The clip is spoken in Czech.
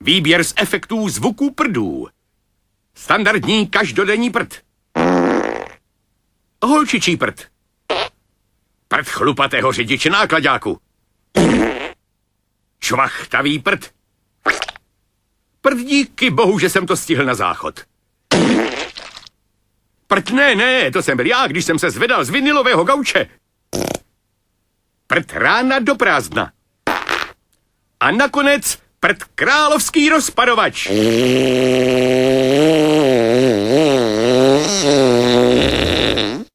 Výběr z efektů zvuků prdů. Standardní každodenní prd. Holčičí prd. Prd chlupatého řidiče náklaďáku. Čvachtavý prd. Prd díky bohu, že jsem to stihl na záchod. Prd ne, to jsem byl já, když jsem se zvedal z vinilového gauče. Prd rána do prázdna. A nakonec prd královský rozpadovač.